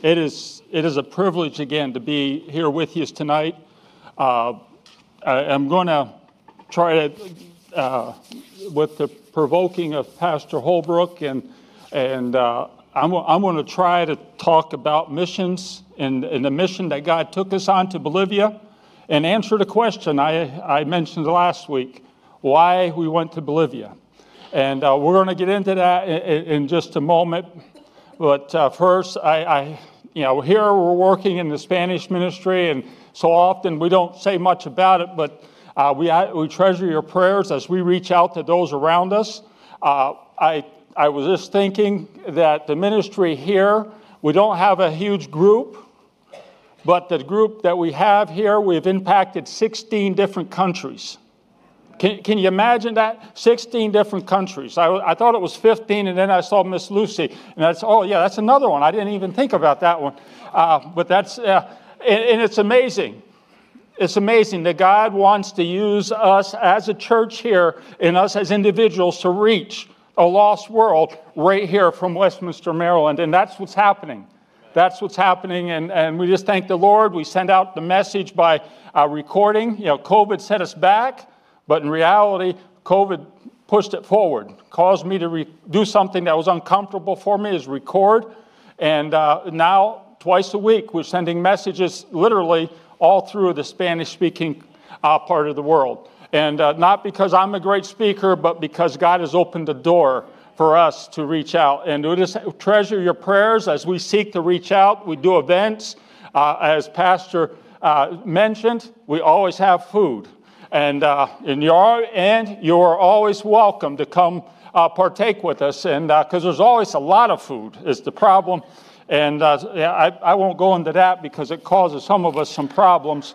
It is a privilege again to be here with you tonight. I'm going to try to, with the provoking of Pastor Holbrook, and I'm going to try to talk about missions and the mission that God took us on to Bolivia, and answer the question I mentioned last week, why we went to Bolivia. And we're going to get into that in just a moment. But first, here we're working in the Spanish ministry, and so often we don't say much about it, but we treasure your prayers as we reach out to those around us. I was just thinking that the ministry here, we don't have a huge group, but the group that we have here, we've impacted 16 different countries. Can you imagine that? 16 different countries. I thought it was 15, and then I saw Miss Lucy, and that's another one. I didn't even think about that one. But that's, and it's amazing. It's amazing that God wants to use us as a church here and us as individuals to reach a lost world right here from Westminster, Maryland, and that's what's happening. That's what's happening, and we just thank the Lord. We send out the message by recording. COVID set us back. But in reality, COVID pushed it forward, caused me to do something that was uncomfortable for me, is record. And now, twice a week, we're sending messages literally all through the Spanish-speaking part of the world. And not because I'm a great speaker, but because God has opened the door for us to reach out. And we just treasure your prayers as we seek to reach out. We do events. As Pastor mentioned, we always have food. And you are always welcome to come partake with us, and because there's always a lot of food is the problem, and I won't go into that because it causes some of us some problems.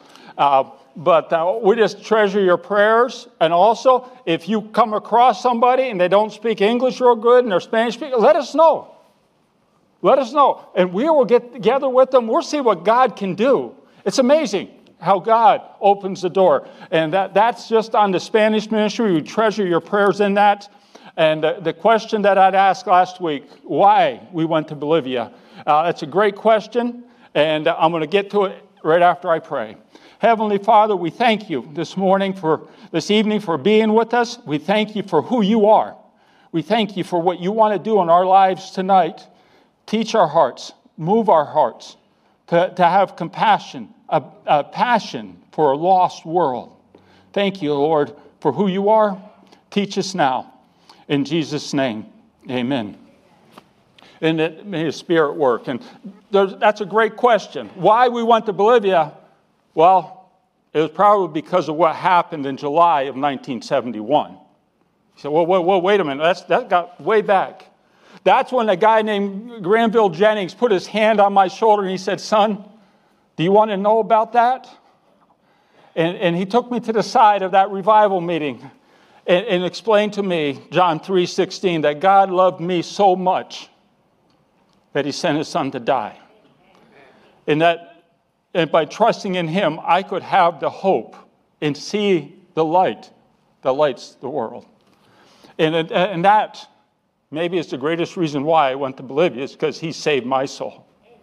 But we just treasure your prayers, and also if you come across somebody and they don't speak English real good and they're Spanish speaking, let us know. Let us know, and we will get together with them. We'll see what God can do. It's amazing how God opens the door. And that's just on the Spanish ministry. We treasure your prayers in that. And the question that I'd asked last week, why we went to Bolivia, that's a great question, and I'm going to get to it right after I pray. Heavenly Father, we thank you this evening for being with us. We thank you for who you are. We thank you for what you want to do in our lives tonight. Teach our hearts, move our hearts to have compassion, a passion for a lost world. Thank you, Lord, for who you are. Teach us now. In Jesus' name, amen. And may His Spirit work. And that's a great question. Why we went to Bolivia? Well, it was probably because of what happened in July of 1971. You said, well, wait a minute. That got way back. That's when a guy named Granville Jennings put his hand on my shoulder and he said, "Son, do you want to know about that?" And he took me to the side of that revival meeting and explained to me, John 3:16, that God loved me so much that He sent His Son to die. And by trusting in Him, I could have the hope and see the light that lights the world. And that maybe is the greatest reason why I went to Bolivia, is because He saved my soul.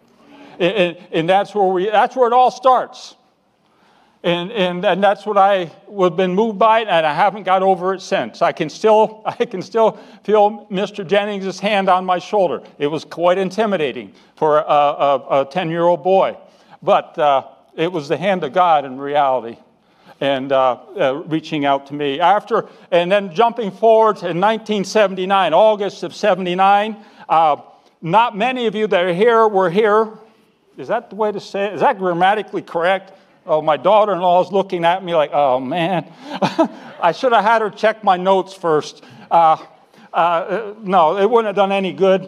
And that's where it all starts. And that's what I've been moved by, and I haven't got over it since. I can still feel Mr. Jennings' hand on my shoulder. It was quite intimidating for a 10-year-old boy. But it was the hand of God in reality, and reaching out to me. And then jumping forward to 1979, August of 79, not many of you that are here were here. Is that the way to say it? Is that grammatically correct? Oh, my daughter-in-law is looking at me like, oh, man. I should have had her check my notes first. No, it wouldn't have done any good.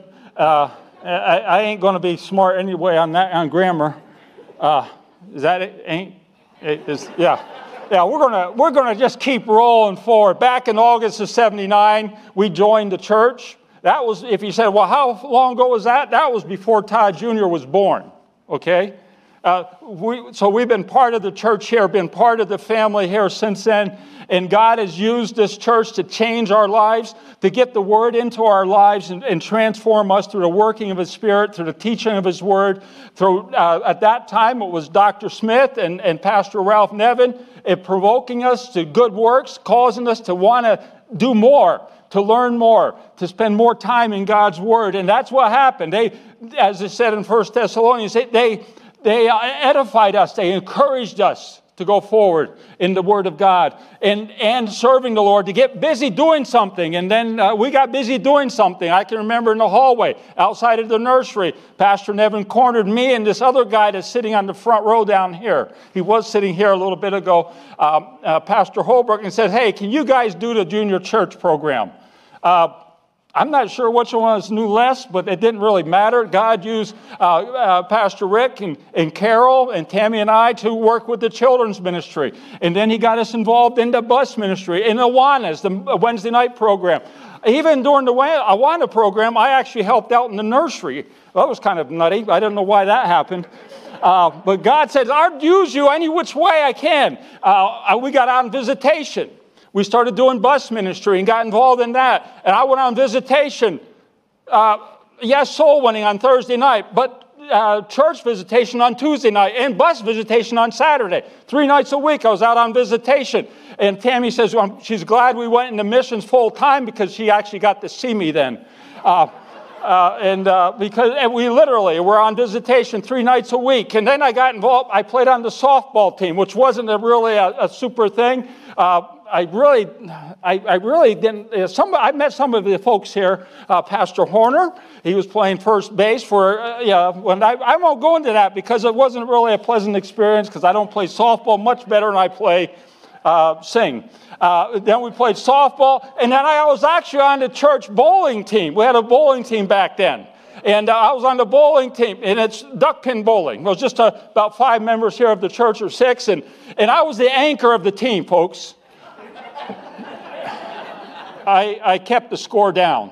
I ain't going to be smart anyway on grammar. Is that it? Yeah, we're gonna just keep rolling forward. Back in August of 79, we joined the church. That was, if you said, well, how long ago was that? That was before Todd Jr. was born, okay? So we've been part of the church here, been part of the family here since then. And God has used this church to change our lives, to get the Word into our lives and transform us through the working of His Spirit, through the teaching of His Word. Through at that time, it was Dr. Smith and Pastor Ralph Nevin, provoking us to good works, causing us to want to do more, to learn more, to spend more time in God's Word. And that's what happened. They, as it said in 1 Thessalonians, they edified us, they encouraged us to go forward in the Word of God and serving the Lord, to get busy doing something. And then we got busy doing something. I can remember in the hallway outside of the nursery, Pastor Nevin cornered me and this other guy that's sitting on the front row down here. He was sitting here a little bit ago, Pastor Holbrook, and said, hey, can you guys do the junior church program? I'm not sure which one of us knew less, but it didn't really matter. God used Pastor Rick and Carol and Tammy and I to work with the children's ministry. And then he got us involved in the bus ministry, in Awanas, the Wednesday night program. Even during the Awana program, I actually helped out in the nursery. That was kind of nutty. I don't know why that happened. But God says, I'll use you any which way I can. We got out on visitation. We started doing bus ministry and got involved in that. And I went on visitation. Yes, soul winning on Thursday night, but church visitation on Tuesday night and bus visitation on Saturday. 3 nights a week I was out on visitation. And Tammy says she's glad we went into missions full time because she actually got to see me then. Because we literally were on visitation 3 nights a week. And then I got involved. I played on the softball team, which wasn't really a super thing. I really didn't. I met some of the folks here. Pastor Horner, he was playing first base for. When I won't go into that because it wasn't really a pleasant experience because I don't play softball much better than I play sing. Then we played softball, and then I was actually on the church bowling team. We had a bowling team back then. And I was on the bowling team, and it's duck pin bowling. It was just about 5 members here of the church, or 6, and I was the anchor of the team, folks. I kept the score down.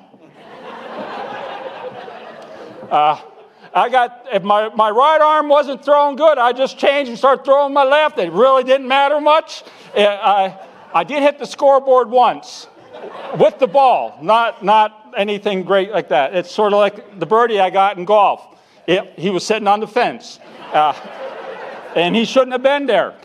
If my right arm wasn't throwing good, I just changed and started throwing my left. It really didn't matter much. I did hit the scoreboard once with the ball, not anything great like that. It's sort of like the birdie I got in golf. He was sitting on the fence, and he shouldn't have been there.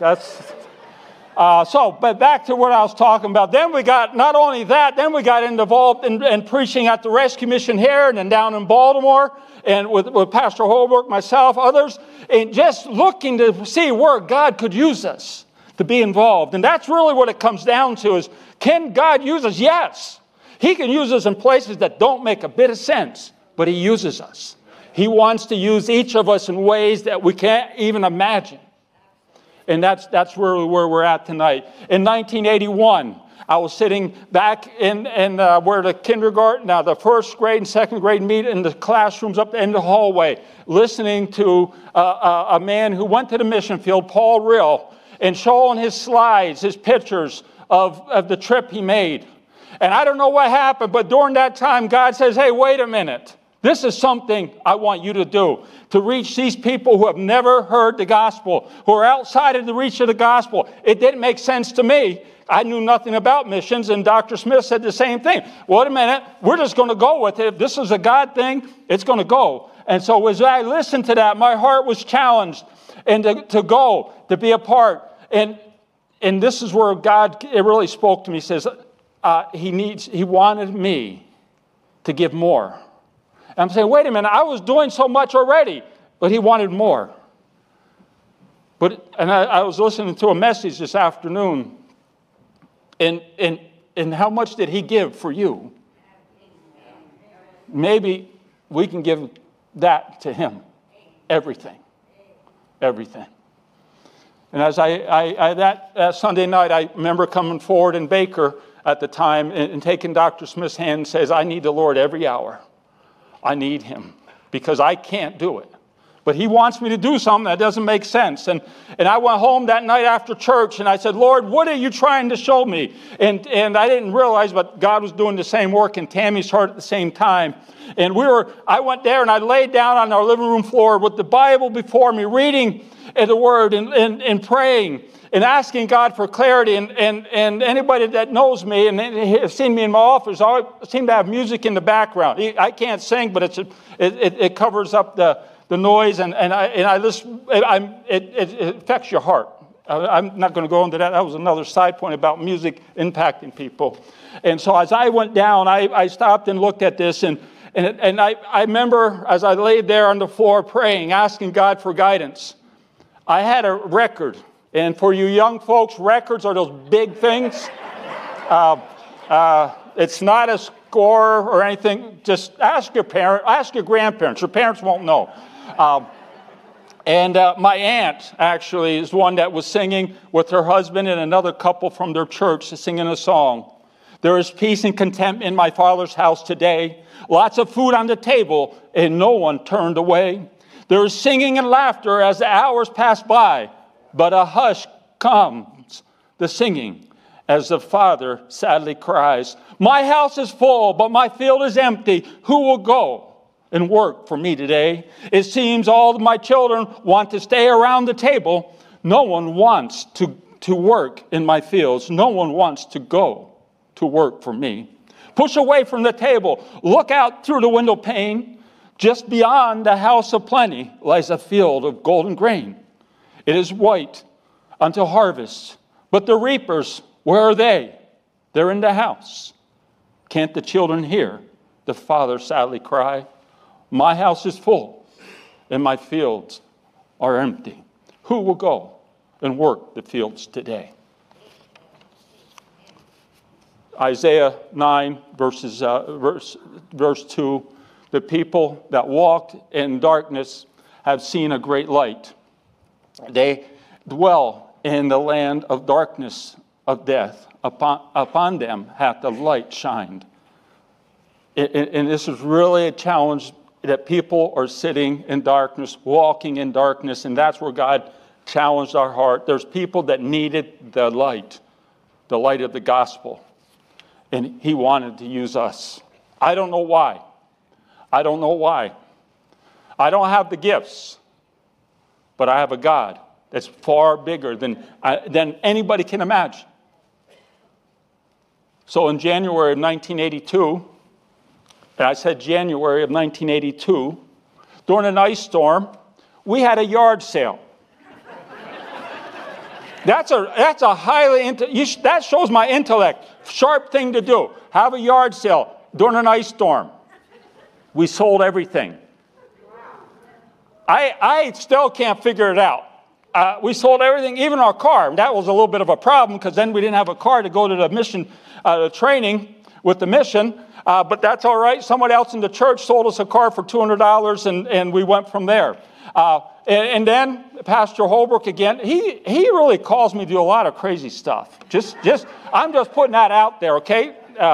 But back to what I was talking about. Then we got, not only that, then we got involved in preaching at the Rescue Mission here and then down in Baltimore, and with Pastor Holbrook, myself, others, and just looking to see where God could use us to be involved. And that's really what it comes down to is, can God use us? Yes. He can use us in places that don't make a bit of sense, but He uses us. He wants to use each of us in ways that we can't even imagine. And that's where we're at tonight. In 1981, I was sitting back in where the kindergarten, now the first grade and second grade meet in the classrooms up in the hallway, listening to a man who went to the mission field, Paul Rill, and showing his slides, his pictures of the trip he made. And I don't know what happened, but during that time, God says, hey, wait a minute. This is something I want you to do, to reach these people who have never heard the gospel, who are outside of the reach of the gospel. It didn't make sense to me. I knew nothing about missions, and Dr. Smith said the same thing. Wait a minute, we're just going to go with it. If this is a God thing, it's going to go. And so as I listened to that, my heart was challenged and to go, to be a part. And this is where God, it really spoke to me. He says, he wanted me to give more. And I'm saying, wait a minute, I was doing so much already, but He wanted more. And I was listening to a message this afternoon, and how much did He give for you? Maybe we can give that to Him. Everything. Everything. And as that Sunday night, I remember coming forward in Baker at the time and taking Dr. Smith's hand and says, I need the Lord every hour. I need Him because I can't do it. But He wants me to do something that doesn't make sense. And I went home that night after church and I said, Lord, what are you trying to show me? And I didn't realize, but God was doing the same work in Tammy's heart at the same time. And I went there and I laid down on our living room floor with the Bible before me, reading the Word and praying and asking God for clarity. And anybody that knows me and has seen me in my office, I seem to have music in the background. I can't sing, but it covers up the noise, and I listen. It affects your heart. I'm not going to go into that. That was another side point about music impacting people. And so as I went down, I stopped and looked at this, and I remember as I laid there on the floor praying, asking God for guidance, I had a record. And for you young folks, records are those big things. It's not a score or anything. Just ask your parent, ask your grandparents. Your parents won't know. And my aunt, actually, is one that was singing with her husband and another couple from their church, singing a song. There is peace and content in my Father's house today. Lots of food on the table, and no one turned away. There is singing and laughter as the hours pass by, but a hush comes, the singing, as the father sadly cries, my house is full, but my field is empty. Who will go and work for me today? It seems all of my children want to stay around the table. No one wants to work in my fields. No one wants to go to work for me. Push away from the table. Look out through the window pane. Just beyond the house of plenty lies a field of golden grain. It is white until harvest. But the reapers, where are they? They're in the house. Can't the children hear the father sadly cry? My house is full, and my fields are empty. Who will go and work the fields today? Isaiah 9, verse 2, the people that walked in darkness have seen a great light. They dwell in the land of darkness of death. Upon them hath the light shined. And this is really a challenge that people are sitting in darkness, walking in darkness, and that's where God challenged our heart. There's people that needed the light of the gospel, and he wanted to use us. I don't know why. I don't know why. I don't have the gifts, but I have a God that's far bigger than anybody can imagine. So in January of 1982, and I said January of 1982, during an ice storm, we had a yard sale. That's a highly, that shows my intellect. Sharp thing to do. Have a yard sale during an ice storm. We sold everything. I still can't figure it out. We sold everything, even our car. That was a little bit of a problem because then we didn't have a car to go to the mission training with the mission. But that's all right. Someone else in the church sold us a car for $200, and we went from there. And then Pastor Holbrook again, he really calls me to do a lot of crazy stuff. I'm just putting that out there, okay?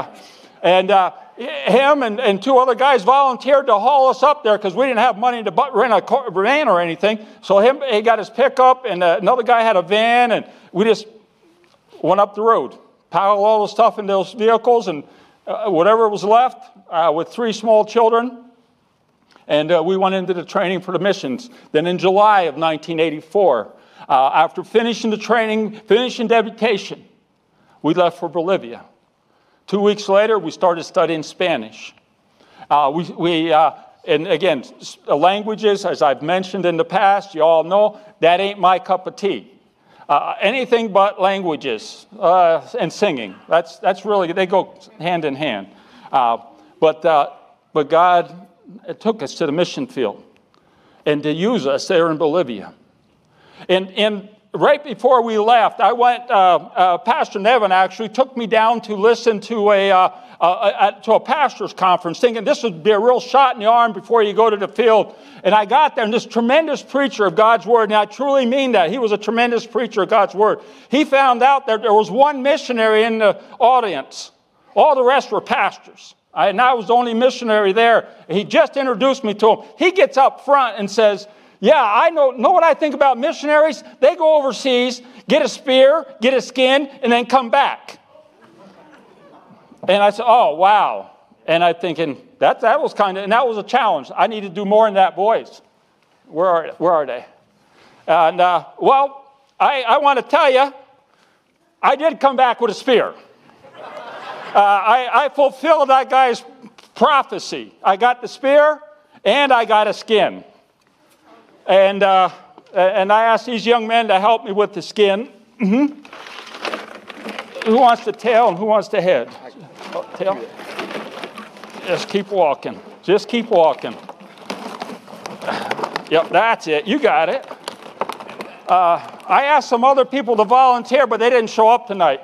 Him and two other guys volunteered to haul us up there because we didn't have money to rent a van or anything. So he got his pickup, and another guy had a van, and we just went up the road, piled all the stuff in those vehicles, and whatever was left with 3 small children. And we went into the training for the missions. Then in July of 1984, after finishing the training, finishing deputation, we left for Bolivia. 2 weeks later, we started studying Spanish. And again, languages, as I've mentioned in the past, you all know, that ain't my cup of tea. Anything but languages and singing. That's really, they go hand in hand. But God took us to the mission field and to use us there in Bolivia. And right before we left, I went, Pastor Nevin actually took me down to listen to a pastor's conference, thinking this would be a real shot in the arm before you go to the field. And I got there, and this tremendous preacher of God's Word, and I truly mean that, he was a tremendous preacher of God's Word. He found out that there was one missionary in the audience. All the rest were pastors. And I was the only missionary there. He just introduced me to him. He gets up front and says, yeah, I know what I think about missionaries? They go overseas, get a spear, get a skin, and then come back. And I said, oh, wow. And I'm thinking, that was kind of, and that was a challenge. I need to do more in that voice. Where are they? And, well, I want to tell you, I did come back with a spear. I fulfilled that guy's prophecy. I got the spear, and I got a skin. And I asked these young men to help me with the skin. Mm-hmm. Who wants the tail and who wants the head? Oh, tail? Just keep walking. Just keep walking. Yep, that's it. You got it. I asked some other people to volunteer, but they didn't show up tonight.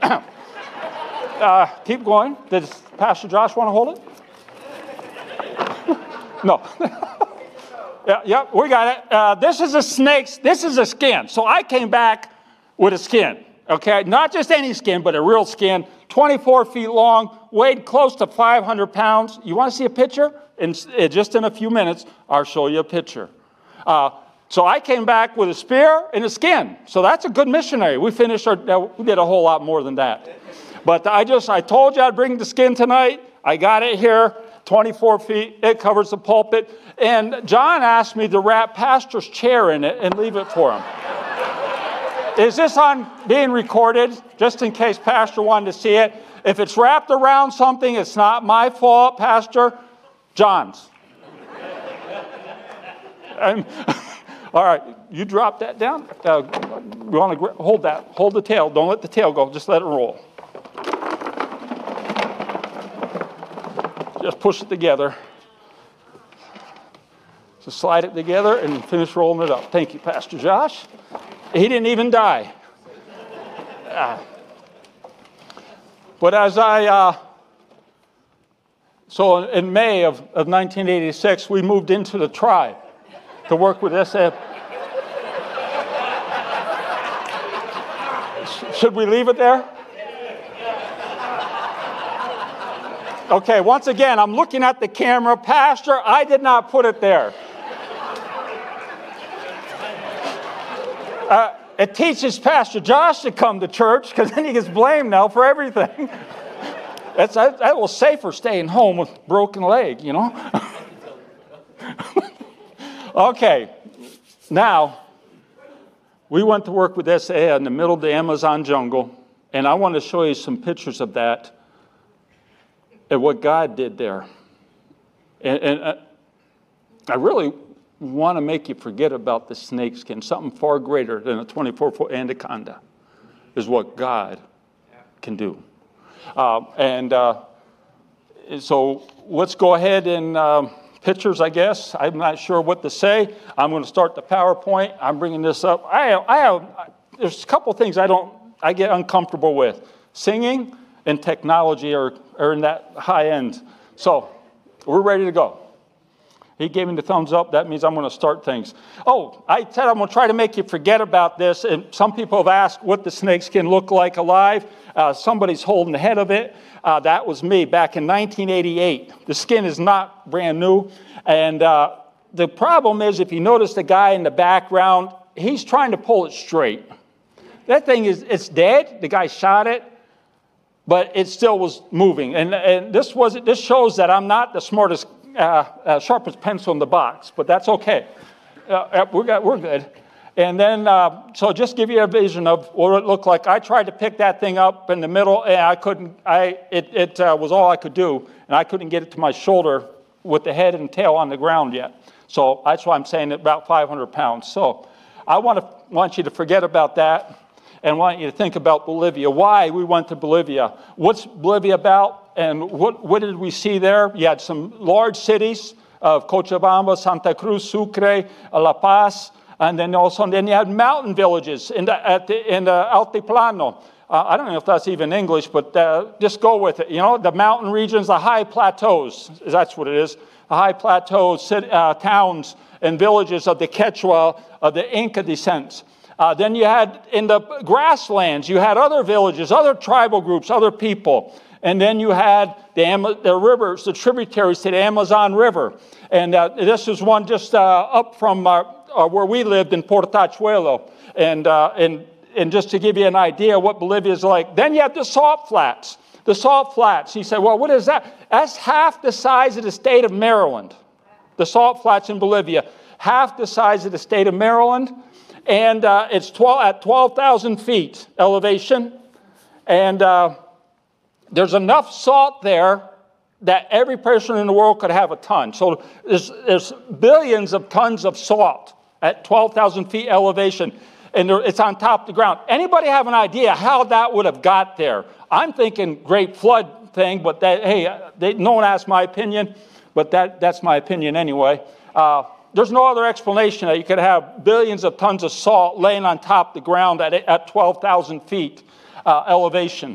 Keep going. Does Pastor Josh want to hold it? No. Yeah, we got it. This is a snake's, this is a skin. So I came back with a skin, okay? Not just any skin, but a real skin, 24 feet long, weighed close to 500 pounds. You want to see a picture? Just in a few minutes, I'll show you a picture. So I came back with a spear and a skin. So that's a good missionary. We finished we did a whole lot more than that. But I told you I'd bring the skin tonight. I got it here, 24 feet. It covers the pulpit. And John asked me to wrap Pastor's chair in it and leave it for him. Is this on being recorded? Just in case Pastor wanted to see it. If it's wrapped around something, it's not my fault, Pastor. John's. All right, you drop that down. We want to hold that. Hold the tail. Don't let the tail go. Just let it roll. Just push it together. So slide it together and finish rolling it up. Thank you, Pastor Josh. He didn't even die. But as so in May of 1986, we moved into the tribe to work with SF. Should we leave it there? Okay, once again, I'm looking at the camera. Pastor, I did not put it there. It teaches Pastor Josh to come to church because then he gets blamed now for everything. That was safer staying home with a broken leg, you know. Okay, now we went to work with SA in the middle of the Amazon jungle, and I want to show you some pictures of that and what God did there. And I really want to make you forget about the snake skin. Something far greater than a 24-foot anaconda is what God can do. So let's go ahead and pictures, I guess. I'm not sure what to say. I'm going to start the PowerPoint. I'm bringing this up. There's a couple things I get uncomfortable with. Singing and technology are in that high end. So we're ready to go. He gave me the thumbs up. That means I'm going to start things. Oh, I said I'm going to try to make you forget about this. And some people have asked what the snakeskin look like alive. Somebody's holding the head of it. That was me back in 1988. The skin is not brand new. And the problem is, if you notice the guy in the background, he's trying to pull it straight. That thing it's dead. The guy shot it, but it still was moving. And this shows that I'm not the smartest, sharpest pencil in the box, but that's okay. We're good. And then, so just give you a vision of what it looked like. I tried to pick that thing up in the middle, and I couldn't. It was all I could do, and I couldn't get it to my shoulder with the head and tail on the ground yet. So that's why I'm saying about 500 pounds. So I want you to forget about that and want you to think about Bolivia. Why we went to Bolivia? What's Bolivia about? And what did we see there? You had some large cities of Cochabamba, Santa Cruz, Sucre, La Paz, and then you had mountain villages in the Altiplano. I don't know if that's even English, but just go with it. You know, the mountain regions, the high plateaus, that's what it is. The high plateaus, towns and villages of the Quechua, of the Inca descent. Then you had in the grasslands, you had other villages, other tribal groups, other people. And then you had the rivers, the tributaries to the Amazon River. And this is one just up from where we lived in Portachuelo. And just to give you an idea what Bolivia is like. Then you have the salt flats. The salt flats. He said, well, what is that? That's half the size of the state of Maryland. The salt flats in Bolivia. Half the size of the state of Maryland. and it's at 12,000 feet elevation, and there's enough salt there that every person in the world could have a ton. So there's billions of tons of salt at 12,000 feet elevation, and it's on top of the ground. Anybody have an idea how that would have got there? I'm thinking Great Flood thing, but no one asked my opinion, but that's my opinion anyway. There's no other explanation that you could have billions of tons of salt laying on top of the ground at 12,000 feet elevation.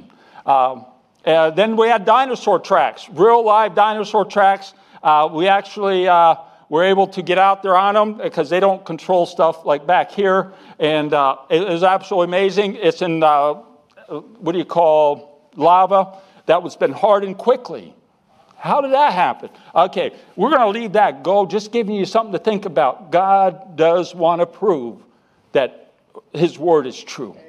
Then we had dinosaur tracks, real live dinosaur tracks. We actually were able to get out there on them because they don't control stuff like back here. And it was absolutely amazing. It's in, what do you call, lava that was been hardened quickly. How did that happen? Okay, we're going to leave that go, just giving you something to think about. God does want to prove that his word is true.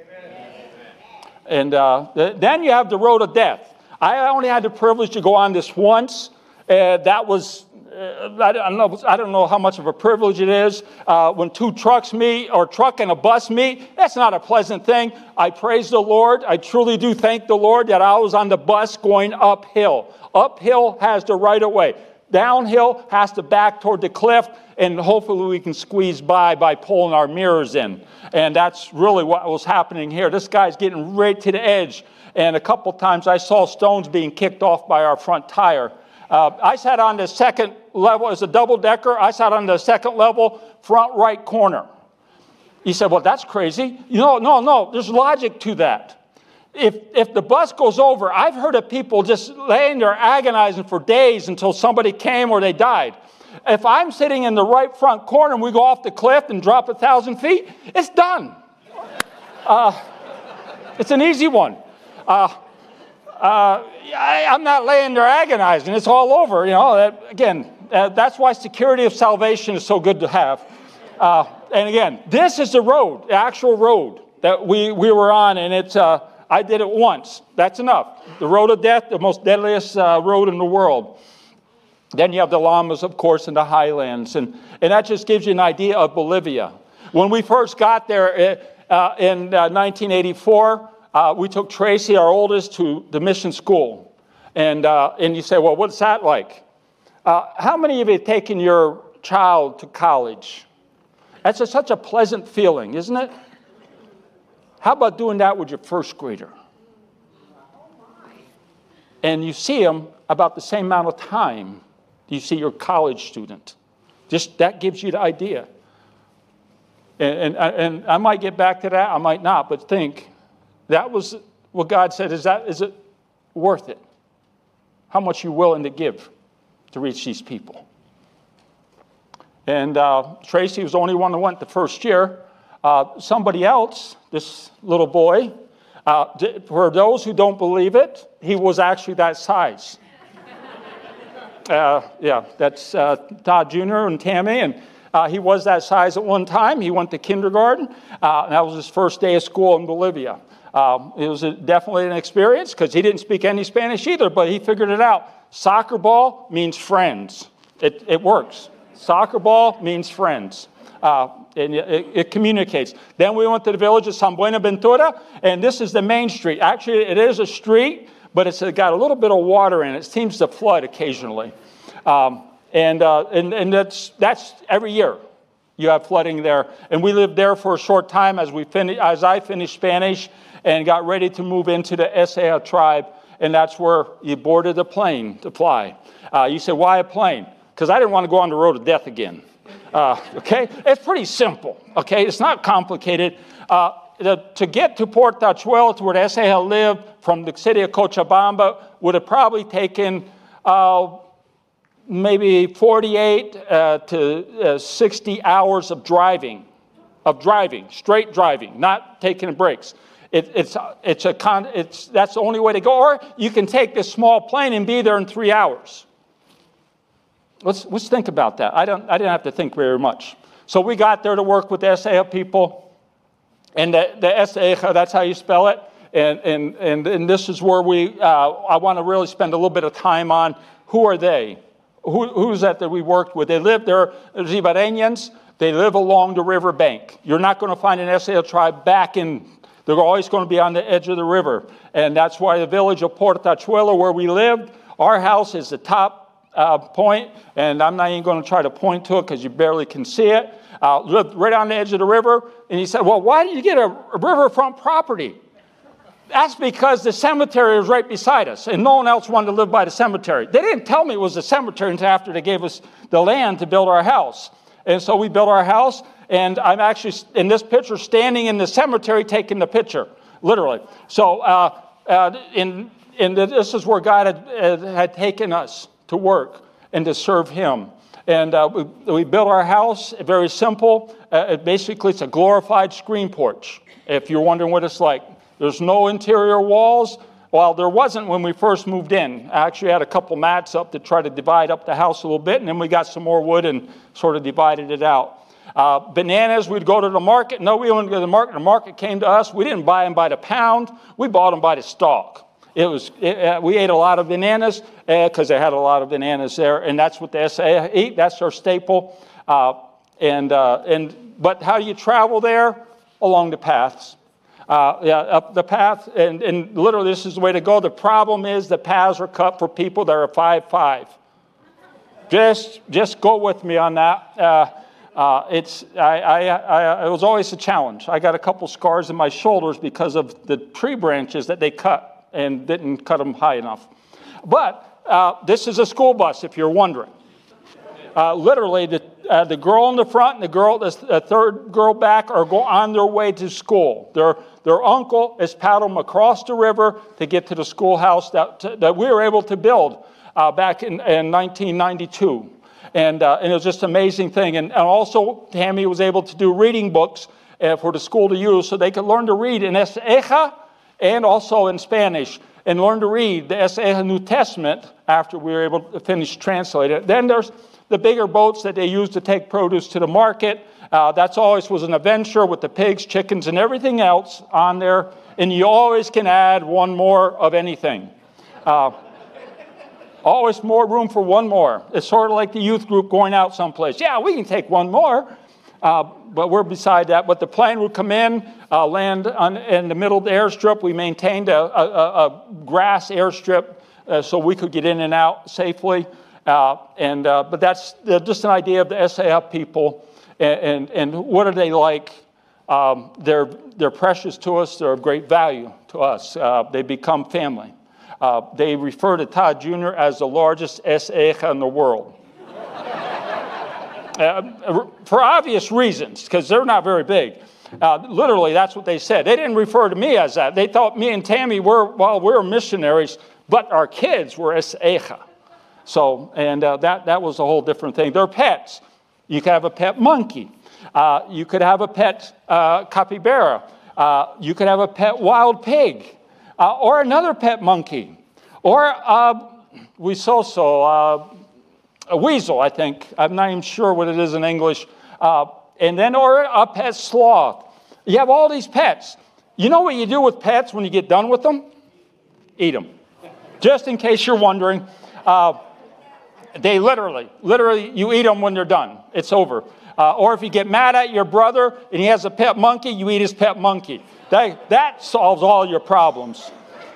Amen. And then you have the road of death. I only had the privilege to go on this once. That was, I don't know how much of a privilege it is. When two trucks meet, or truck and a bus meet, that's not a pleasant thing. I praise the Lord. I truly do thank the Lord that I was on the bus going uphill. Uphill has the right of way. Downhill has to back toward the cliff, and hopefully we can squeeze by pulling our mirrors in. And that's really what was happening here. This guy's getting right to the edge. And a couple times I saw stones being kicked off by our front tire. I sat on the second level as a double-decker. I sat on the second level, front right corner. He said, well, that's crazy. No, there's logic to that. If the bus goes over, I've heard of people just laying there agonizing for days until somebody came or they died. If I'm sitting in the right front corner and we go off the cliff and drop 1,000 feet, it's done. It's an easy one. I'm not laying there agonizing. It's all over. That's why security of salvation is so good to have. And again, this is the road, the actual road that we were on, and it's I did it once. That's enough. The road of death, the most deadliest road in the world. Then you have the llamas, of course, in the highlands, and that just gives you an idea of Bolivia. When we first got there in 1984. We took Tracy, our oldest, to the mission school. And you say, well, what's that like? How many of you have taken your child to college? That's such a pleasant feeling, isn't it? How about doing that with your first grader? And you see them about the same amount of time you see your college student. Just that gives you the idea. And I might get back to that, I might not, but think, that was what God said, is it worth it? How much you willing to give to reach these people? And Tracy was the only one that went the first year. Somebody else, this little boy, for those who don't believe it, he was actually that size. That's Todd Jr. and Tammy, and he was that size at one time. He went to kindergarten, and that was his first day of school in Bolivia. It was definitely an experience because he didn't speak any Spanish either, but he figured it out. Soccer ball means friends. It works. Soccer ball means friends. And it communicates. Then we went to the village of San Buenaventura, and this is the main street. Actually, it is a street, but it's got a little bit of water in it. It seems to flood occasionally. And that's every year. You have flooding there. And we lived there for a short time as I finished Spanish and got ready to move into the Eseja tribe. And that's where you boarded a plane to fly. You say, why a plane? Because I didn't want to go on the road of death again. Okay? It's pretty simple. Okay? It's not complicated. To get to Port Tachuelo, to where the Eseja lived, from the city of Cochabamba, would have probably taken maybe 48 to 60 hours of driving, straight driving, not taking breaks. That's the only way to go. Or you can take this small plane and be there in 3 hours. Let's think about that. I didn't have to think very much. So we got there to work with the Eseja people, and the Eseja, that's how you spell it. And this is where I want to really spend a little bit of time on who are they. Who's that we worked with? They lived there, Zibareñans. They live along the river bank. You're not going to find an Esaja tribe back in. They're always going to be on the edge of the river. And that's why the village of Portachuelo, where we lived, our house is the top point, and I'm not even going to try to point to it because you barely can see it. Lived right on the edge of the river. And he said, well, why did you get a riverfront property? That's because the cemetery was right beside us, and no one else wanted to live by the cemetery. They didn't tell me it was the cemetery until after they gave us the land to build our house. And so we built our house, and I'm actually, in this picture, standing in the cemetery taking the picture, literally. So this is where God had taken us to work and to serve him. And we built our house, very simple. Basically, it's a glorified screen porch, if you're wondering what it's like. There's no interior walls. Well, there wasn't when we first moved in. I actually had a couple mats up to try to divide up the house a little bit, and then we got some more wood and sort of divided it out. Bananas, we'd go to the market. No, we wouldn't go to the market. The market came to us. We didn't buy them by the pound. We bought them by the stalk. We ate a lot of bananas because they had a lot of bananas there, and that's what the Esaja eat. That's their staple. But how do you travel there? Along the paths. Up the path, and literally this is the way to go. The problem is the paths are cut for people that are 5'5". Just go with me on that. It was always a challenge. I got a couple scars in my shoulders because of the tree branches that they cut and didn't cut them high enough. But this is a school bus, if you're wondering. Literally, the girl in the front and the third girl back are on their way to school. Their uncle is paddling across the river to get to the schoolhouse that we were able to build back in 1992. And it was just an amazing thing. And also, Tammy was able to do reading books for the school to use so they could learn to read in Esaja and also in Spanish, and learn to read the Esaja New Testament after we were able to finish translating it. Then there's the bigger boats that they use to take produce to the market. That's always was an adventure with the pigs, chickens, and everything else on there. And you always can add one more of anything. Always more room for one more. It's sort of like the youth group going out someplace. Yeah, we can take one more. But we're beside that. But the plane would come in, land in the middle of the airstrip. We maintained a grass airstrip so we could get in and out safely. But that's just an idea of the Esaja people and what are they like. They're precious to us. They're of great value to us. They become family. They refer to Todd Jr. as the largest Esaja in the world. For obvious reasons, because they're not very big. Literally, that's what they said. They didn't refer to me as that. They thought me and Tammy were missionaries, but our kids were Esaja. So, and that was a whole different thing. They're pets. You could have a pet monkey. You could have a pet capybara. You could have a pet wild pig. Or another pet monkey. Or a weasel, I think. I'm not even sure what it is in English. Or a pet sloth. You have all these pets. You know what you do with pets when you get done with them? Eat them. Just in case you're wondering. They literally, you eat them when they're done. It's over. Or if you get mad at your brother and he has a pet monkey, you eat his pet monkey. That solves all your problems.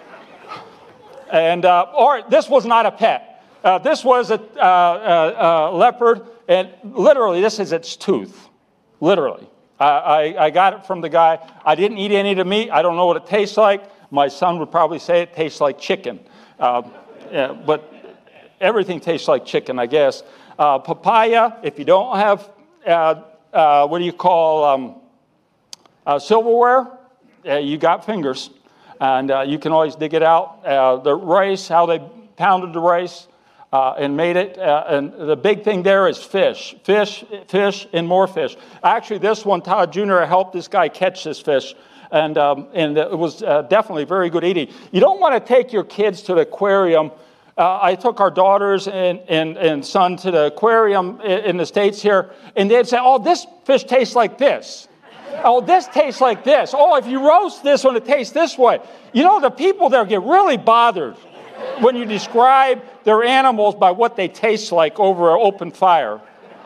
And or this was not a pet. This was a leopard, and literally, this is its tooth. Literally. I got it from the guy. I didn't eat any of the meat. I don't know what it tastes like. My son would probably say it tastes like chicken. But everything tastes like chicken, I guess. Papaya, if you don't have, what do you call, silverware, you got fingers. And you can always dig it out. The rice, how they pounded the rice and made it. And the big thing there is fish, and more fish. Actually, this one, Todd Jr. helped this guy catch this fish. And it was definitely very good eating. You don't want to take your kids to the aquarium. I took our daughters and son to the aquarium in the States here, and they'd say, oh, this fish tastes like this. Oh, this tastes like this. Oh, if you roast this one, it tastes this way. You know, the people there get really bothered when you describe their animals by what they taste like over an open fire.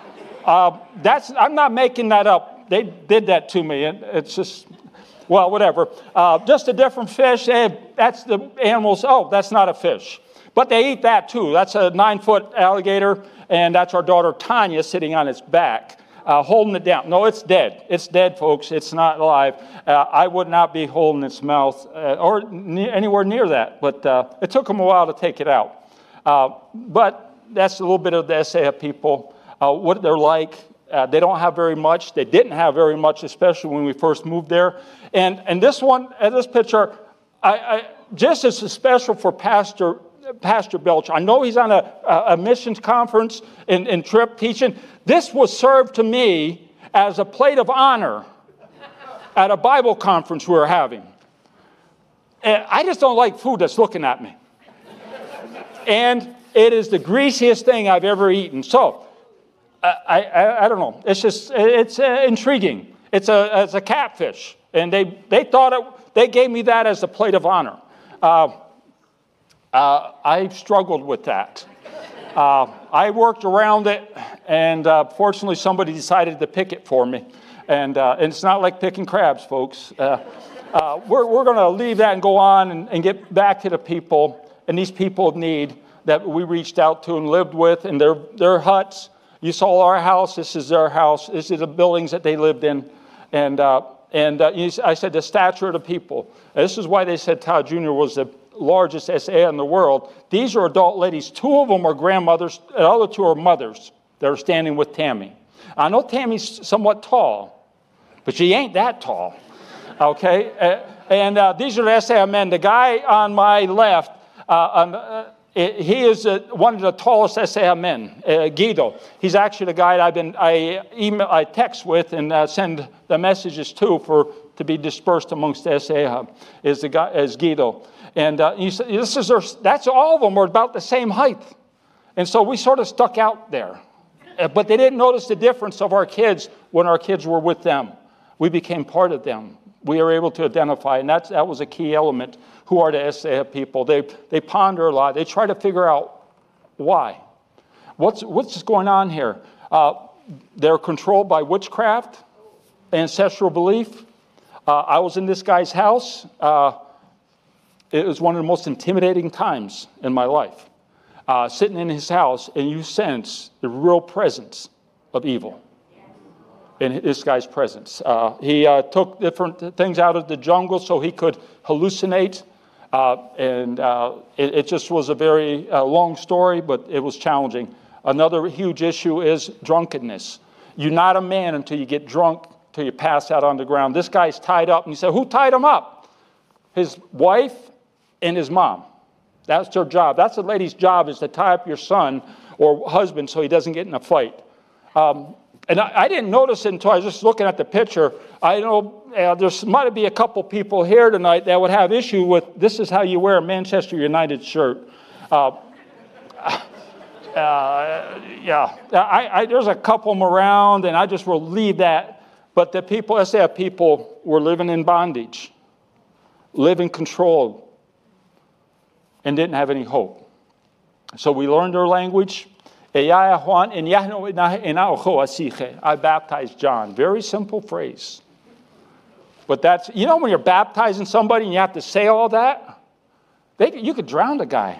I'm not making that up. They did that to me. And it's just, well, whatever. Just a different fish. That's the animals. Oh, that's not a fish. But they eat that too. That's a 9-foot alligator, and that's our daughter Tanya sitting on its back, holding it down. No, it's dead. It's dead, folks. It's not alive. I would not be holding its mouth or anywhere near that. But it took them a while to take it out. But that's a little bit of the SAF people, what they're like. They don't have very much. They didn't have very much, especially when we first moved there. And this one, this picture, just as special for Pastor Belch. I know he's on a missions conference and trip teaching. This was served to me as a plate of honor at a Bible conference we were having. And I just don't like food that's looking at me. And it is the greasiest thing I've ever eaten. So, I don't know. It's intriguing. It's a catfish. And they thought they gave me that as a plate of honor. I struggled with that. I worked around it, and fortunately somebody decided to pick it for me. And it's not like picking crabs, folks. We're going to leave that and go on and get back to the people, and these people of need that we reached out to and lived with, and their huts. You saw our house. This is their house. This is the buildings that they lived in. And I said the stature of the people. This is why they said Todd Jr. was the largest SA in the world. These are adult ladies. 2 of them are grandmothers. The other 2 are mothers that are standing with Tammy. I know Tammy's somewhat tall, but she ain't that tall. Okay? And these are the SA men. The guy on my left, he is one of the tallest SA men, Guido. He's actually the guy I text with and send the messages to be dispersed amongst the SA is Guido. And that's all of them were about the same height. And so we sort of stuck out there. But they didn't notice the difference of our kids when our kids were with them. We became part of them. We were able to identify, and that was a key element. Who are the SAF people? They ponder a lot. They try to figure out why. What's going on here? They're controlled by witchcraft, ancestral belief. I was in this guy's house. It was one of the most intimidating times in my life. Sitting in his house, and you sense the real presence of evil in this guy's presence. He took different things out of the jungle so he could hallucinate. It just was a very long story, but it was challenging. Another huge issue is drunkenness. You're not a man until you get drunk, till you pass out on the ground. This guy's tied up, and you say, who tied him up? His wife and his mom. That's their job. That's the lady's job, is to tie up your son or husband so he doesn't get in a fight. And I didn't notice it until I was just looking at the picture. I know there might be a couple people here tonight that would have issue with, this is how you wear a Manchester United shirt. There's a couple of them around, and I just will leave that. But the people, SAF people, were living in bondage, living controlled, and didn't have any hope. So we learned their language. I baptized John. Very simple phrase. But that's, when you're baptizing somebody and you have to say all that, you could drown the guy.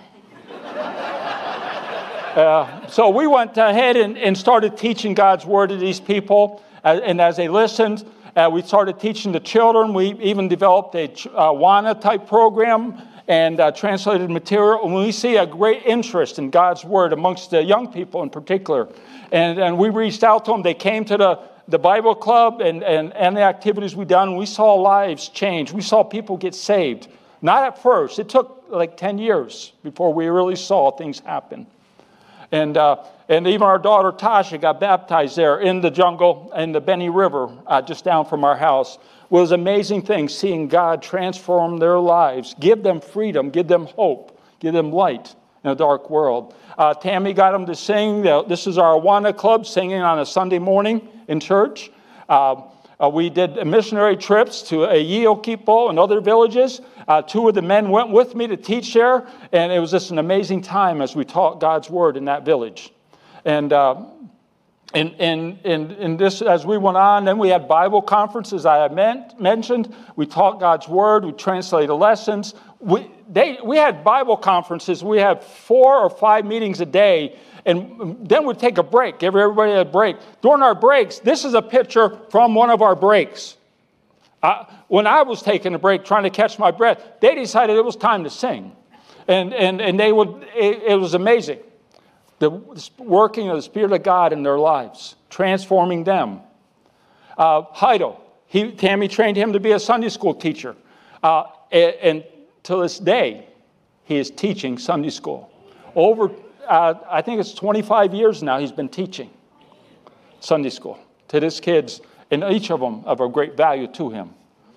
So we went ahead and started teaching God's word to these people. And as they listened, we started teaching the children. We even developed a WANA type program and translated material. And we see a great interest in God's word amongst the young people in particular. And we reached out to them. They came to the Bible club and the activities we done. We saw lives change. We saw people get saved. Not at first. It took like 10 years before we really saw things happen. And even our daughter Tasha got baptized there in the jungle in the Beni River, just down from our house. It was an amazing thing seeing God transform their lives, give them freedom, give them hope, give them light in a dark world. Tammy got them to sing. This is our Awana Club, singing on a Sunday morning in church. We did missionary trips to Eokipo and other villages. 2 of the men went with me to teach there, and it was just an amazing time as we taught God's word in that village. And And this, as we went on, then we had Bible conferences I had mentioned. We taught God's Word. We translated lessons. We had Bible conferences. We had 4 or 5 meetings a day. And then we'd take a break. Everybody had a break. During our breaks, this is a picture from one of our breaks. When I was taking a break, trying to catch my breath, they decided it was time to sing. And it was amazing. The working of the Spirit of God in their lives, transforming them. Heido, Tammy trained him to be a Sunday school teacher. And to this day, he is teaching Sunday school. I think it's 25 years now he's been teaching Sunday school to his kids, and each of them of a great value to him.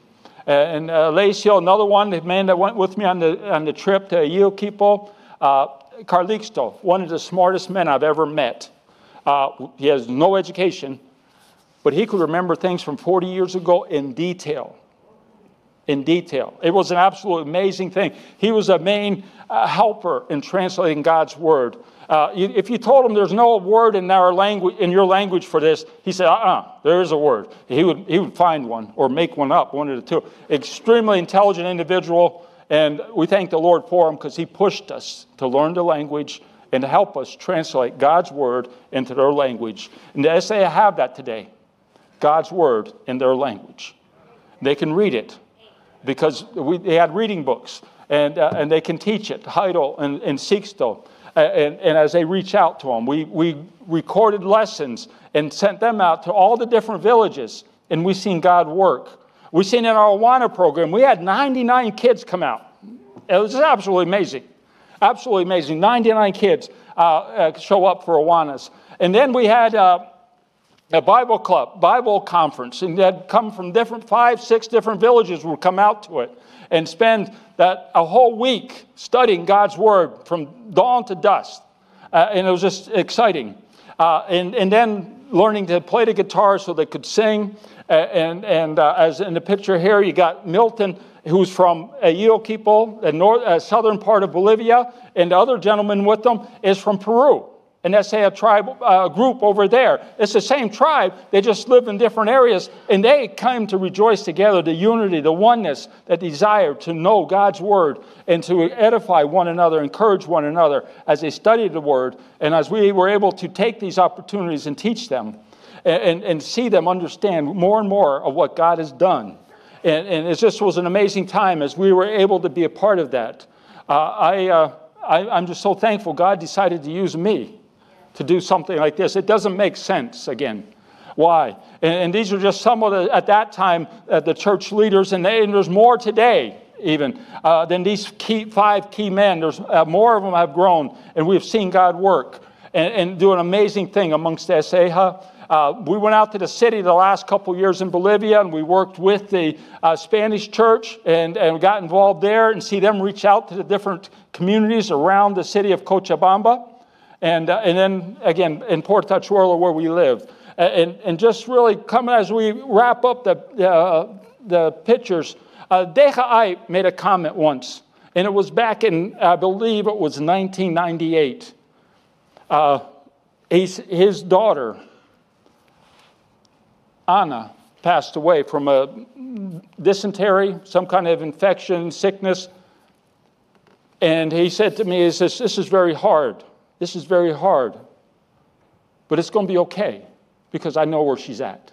And Lacio, another one, the man that went with me on the trip to Iokipo, Carlixto, one of the smartest men I've ever met. He has no education, but he could remember things from 40 years ago in detail. In detail. It was an absolutely amazing thing. He was a main helper in translating God's Word. If you told him there's no word in your language for this, he said, there is a word. He would find one or make one up, one of the two. Extremely intelligent individual. And we thank the Lord for him because he pushed us to learn the language and to help us translate God's Word into their language. And the SA have that today, God's Word in their language. They can read it because they had reading books, and they can teach it, Heidel and Sixto. And as they reach out to them, we recorded lessons and sent them out to all the different villages, and we've seen God work. We've seen in our Awana program, we had 99 kids come out. It was absolutely amazing. Absolutely amazing. 99 kids show up for Awanas. And then we had a Bible club, Bible conference, and they'd come from 5, 6 different villages would come out to it and spend a whole week studying God's Word from dawn to dusk. And it was just exciting. And then learning to play the guitar so they could sing. And as in the picture here, you got Milton, who's from Iokipo, the southern part of Bolivia, and the other gentleman with them is from Peru. And that's a group over there. It's the same tribe. They just live in different areas, and they came to rejoice together, the unity, the oneness, the desire to know God's Word and to edify one another, encourage one another as they studied the Word, and as we were able to take these opportunities and teach them and see them understand more and more of what God has done. And it just was an amazing time as we were able to be a part of that. I'm just so thankful God decided to use me to do something like this. It doesn't make sense, again. Why? And these are just some of at that time, the church leaders, and there's more today, even, than these 5 key men. There's more of them have grown, and we've seen God work and do an amazing thing amongst the Eseja. We went out to the city the last couple years in Bolivia, and we worked with the Spanish church and got involved there and see them reach out to the different communities around the city of Cochabamba. And then, again, in Portachuelo, where we live. And just really coming as we wrap up the pictures, Deja Ai made a comment once, and it was back in, I believe it was 1998. His daughter, Anna, passed away from a dysentery, some kind of infection, sickness. And he said to me, he says, this is very hard. This is very hard, but it's going to be okay because I know where she's at.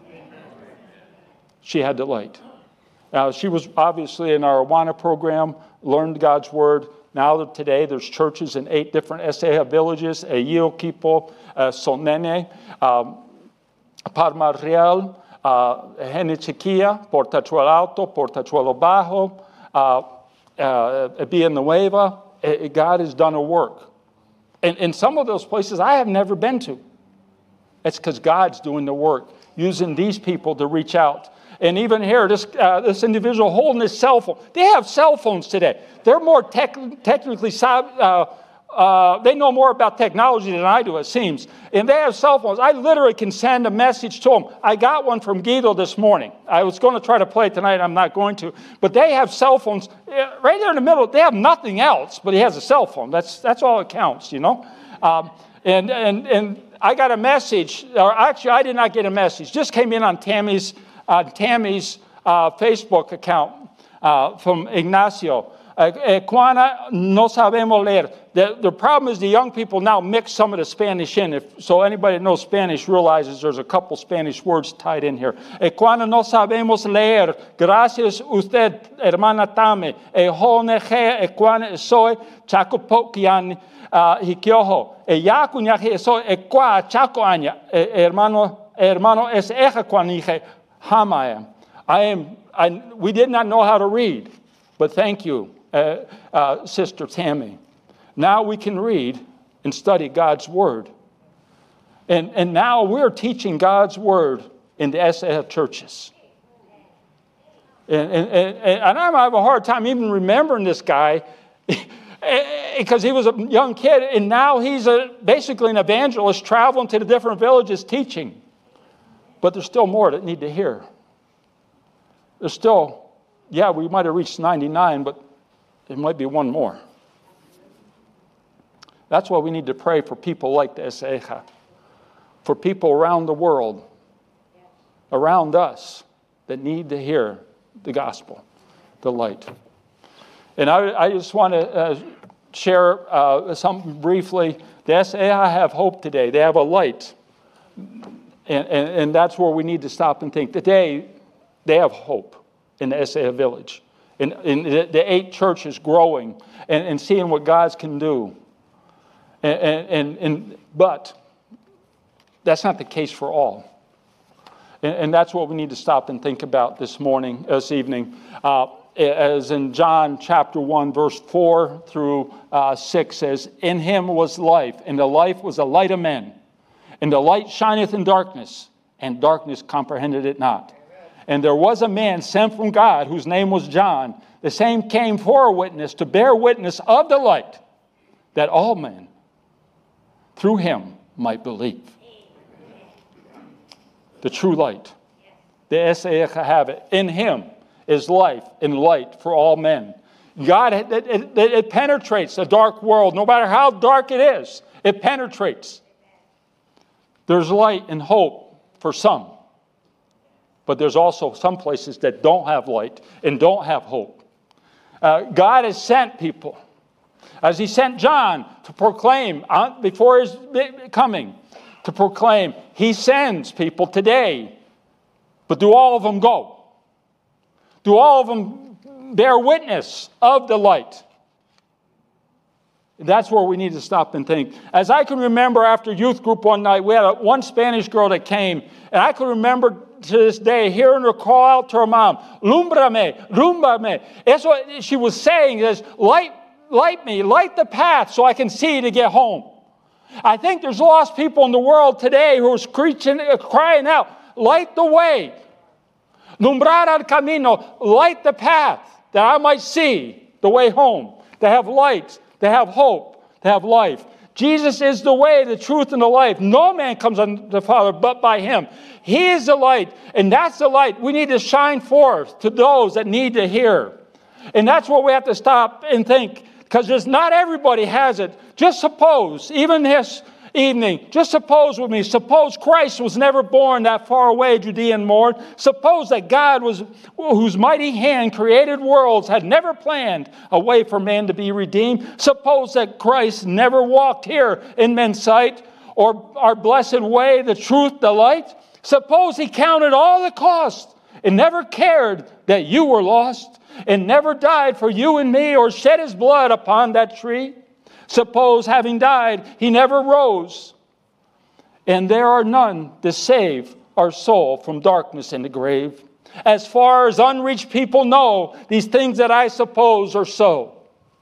She had the light. She was obviously in our Awana program, learned God's Word. Now today there's churches in 8 different Eseja villages, Iokipo, Sonene, Palma Real, Genichiquia, Portachuelo Alto, Portachuelo Bajo, Villanueva. God has done a work. And in some of those places I have never been to. It's because God's doing the work, using these people to reach out. And even here, this individual holding his cell phone. They have cell phones today. They're more technically they know more about technology than I do, it seems. And they have cell phones. I literally can send a message to them. I got one from Guido this morning. I was going to try to play it tonight. I'm not going to. But they have cell phones right there in the middle. They have nothing else, but he has a cell phone. That's all that counts, you know. And I got a message, or actually I did not get a message. Just came in on Tammy's Facebook account from Ignacio. Equana no sabemos leer. The problem is the young people now mix some of the Spanish in. So anybody that knows Spanish realizes there's a couple Spanish words tied in here. Equana no sabemos leer. Gracias usted, hermana Tame. Ehoneje equana soy chacopokian hikioho. Eyakunyaje soy equa chacoanya. Hermano es eja quanije hamaya. We did not know how to read, but thank you. Sister Tammy. Now we can read and study God's Word. And now we're teaching God's Word in the SAF churches. And I'm having a hard time even remembering this guy because he was a young kid, and now he's basically an evangelist traveling to the different villages teaching. But there's still more that need to hear. There's still, we might have reached 99, but there might be one more. That's why we need to pray for people like the Eseja, for people around the world, around us, that need to hear the gospel, the light. And I just want to share something briefly. The Eseja have hope today. They have a light. And that's where we need to stop and think. Today, they have hope in the Eseja village. In the 8 churches growing and seeing what God can do. But that's not the case for all. And that's what we need to stop and think about this evening. As in John chapter 1, verse 4 through 6 says, in him was life, and the life was the light of men. And the light shineth in darkness, and darkness comprehended it not. And there was a man sent from God whose name was John. The same came for a witness to bear witness of the light, that all men through him might believe. The true light. The Eseja have it. In him is life and light for all men. God, it penetrates a dark world. No matter how dark it is, it penetrates. There's light and hope for some. But there's also some places that don't have light and don't have hope. God has sent people. As he sent John to proclaim before his coming, to proclaim, he sends people today. But do all of them go? Do all of them bear witness of the light? That's where we need to stop and think. As I can remember after youth group one night, we had one Spanish girl that came, and I can remember to this day hearing her call out to her mom, "Lumbrame, lumbrame." That's what she was saying, is light me, light the path so I can see to get home. I think there's lost people in the world today who are crying out, light the way. Lumbrar el camino, light the path that I might see the way home, to have light, to have hope, to have life. Jesus is the way, the truth, and the life. No man comes unto the Father but by him. He is the light, and that's the light we need to shine forth to those that need to hear. And that's where we have to stop and think, because not everybody has it. Just suppose, even this evening, just suppose with me, suppose Christ was never born that far away, Judean morn. Suppose that God, whose mighty hand created worlds, had never planned a way for man to be redeemed. Suppose that Christ never walked here in men's sight, or our blessed way, the truth, the light. Suppose he counted all the cost and never cared that you were lost, and never died for you and me, or shed his blood upon that tree. Suppose, having died, he never rose, and there are none to save our soul from darkness in the grave. As far as unreached people know, these things that I suppose are so.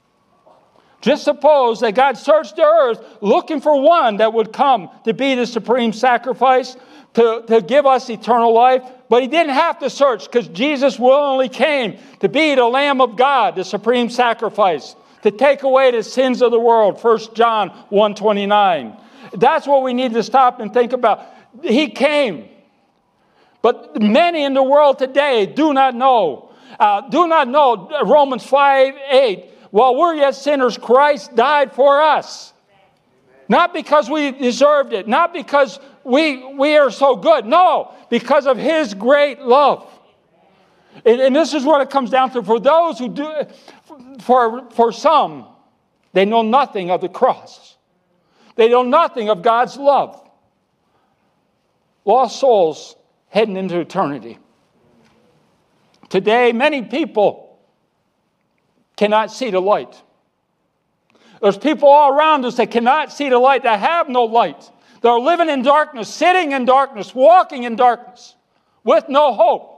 Just suppose that God searched the earth looking for one that would come to be the supreme sacrifice, to give us eternal life. But he didn't have to search, because Jesus willingly came to be the Lamb of God, the supreme sacrifice, to take away the sins of the world. 1 John 1:29. That's what we need to stop and think about. He came. But many in the world today do not know. Romans 5:8. While we're yet sinners, Christ died for us. Not because we deserved it. Not because we are so good. No, because of His great love. And this is what it comes down to. For those who do, for some, they know nothing of the cross. They know nothing of God's love. Lost souls heading into eternity. Today, many people cannot see the light. There's people all around us that cannot see the light, that have no light. They're living in darkness, sitting in darkness, walking in darkness, with no hope.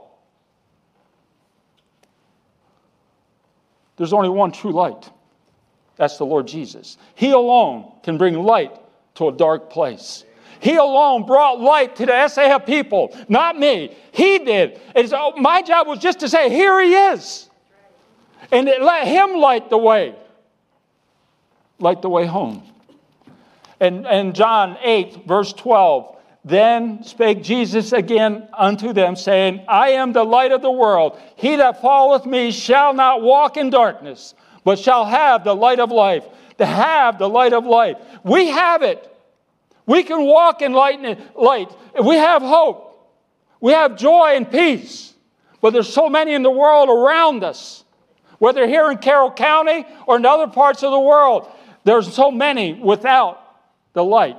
There's only one true light. That's the Lord Jesus. He alone can bring light to a dark place. He alone brought light to the SAF people, not me. He did. And so my job was just to say, here He is. And let Him light the way. Light the way home. And John 8, verse 12, then spake Jesus again unto them, saying, I am the light of the world. He that followeth me shall not walk in darkness, but shall have the light of life. To have the light of life. We have it. We can walk in light. We have hope. We have joy and peace. But there's so many in the world around us, whether here in Carroll County or in other parts of the world, there's so many without the light.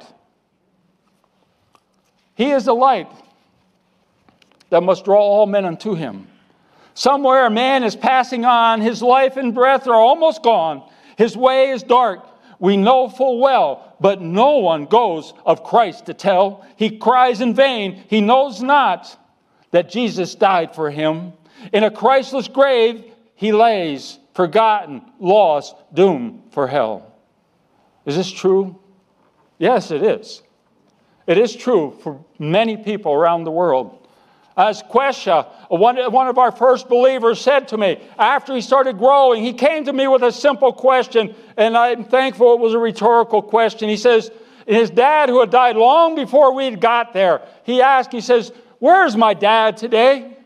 He is the light that must draw all men unto Him. Somewhere a man is passing on. His life and breath are almost gone. His way is dark. We know full well, but no one goes of Christ to tell. He cries in vain. He knows not that Jesus died for him. In a Christless grave he lays, forgotten, lost, doomed for hell. Is this true? Yes, it is. It is true for many people around the world. As Quesha, one of our first believers, said to me, after he started growing, he came to me with a simple question, and I'm thankful it was a rhetorical question. He says, his dad, who had died long before we got there, he asked, he says, where's my dad today?